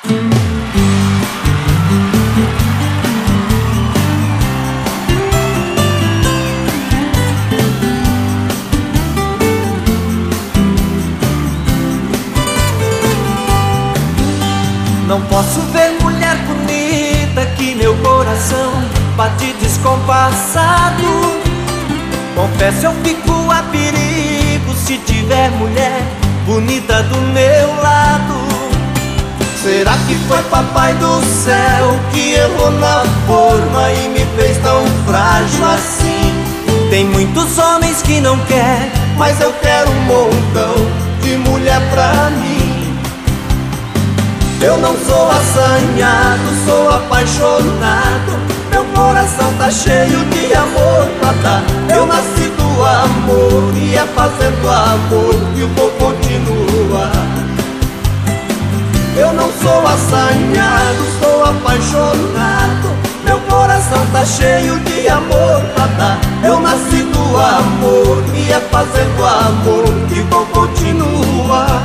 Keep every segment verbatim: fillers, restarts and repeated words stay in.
Não posso ver mulher bonita que meu coração bate descompassado. Confesso, eu fico a perigo se tiver mulher bonita do meu lado. Será que foi papai do céu que errou na forma e me fez tão frágil assim? Tem muitos homens que não quer, mas eu quero um montão de mulher pra mim. Eu não sou assanhado, sou apaixonado. Meu coração tá cheio de amor pra dar. Eu nasci do amor e é fazendo amor que eu vou continuar. Eu não sou assanhado, sou apaixonado. Meu coração tá cheio de amor pra dar. Eu nasci do amor e é fazendo amor que vou continuar.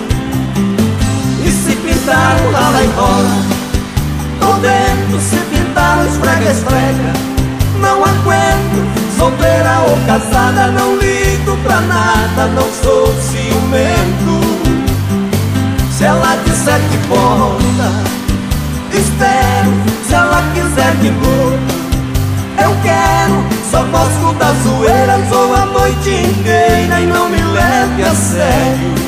Pintar o rala e rola, tô dentro. Se pintar o esfrega, esfrega. Não aguento, solteira ou casada, não ligo pra nada, não sou ciumento. Se ela disser que volta, espero. Se ela quiser que vou, eu quero. Só gosto das zoeiras ou a noite inteira e não me leve a sério.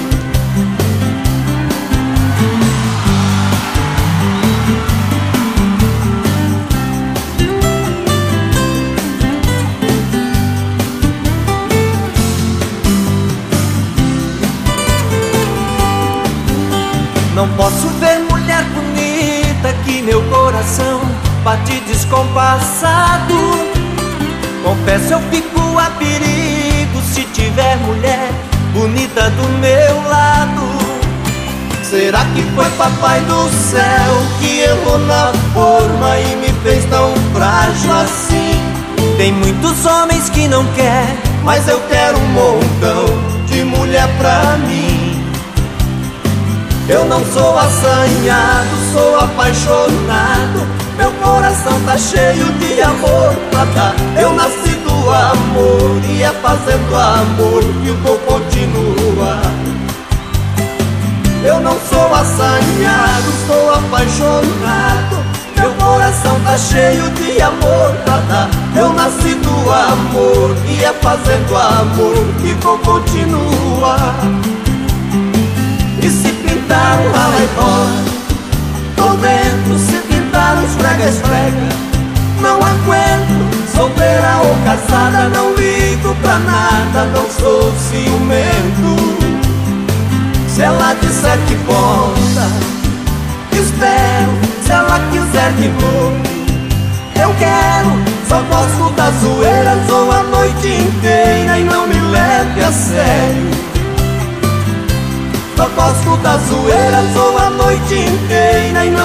Não posso ver mulher bonita que meu coração bate descompassado. Confesso, eu fico a perigo se tiver mulher bonita do meu lado. Será que foi papai do céu que errou na forma e me fez tão frágil assim? Tem muitos homens que não quer, mas eu quero um montão de mulher pra mim. Eu não sou assanhado, sou apaixonado. Meu coração tá cheio de amor pra dar. Eu nasci do amor e é fazendo amor que eu vou continuar. Eu não sou assanhado, sou apaixonado. Meu coração tá cheio de amor pra dar. Eu nasci do amor e é fazendo amor que vou continuar. E se pintar o rala e rola, tô dentro. Se pintar o esfrega, esfrega. Não aguento, solteira ou casada, não ligo pra nada, não sou ciumento. Se ela disser que volta, espero. Se ela quiser que vou, eu quero. Só gosto das zoeiras ou a noite inteira e não me leve a sério. Só gosto das zoeiras ou a noite inteira e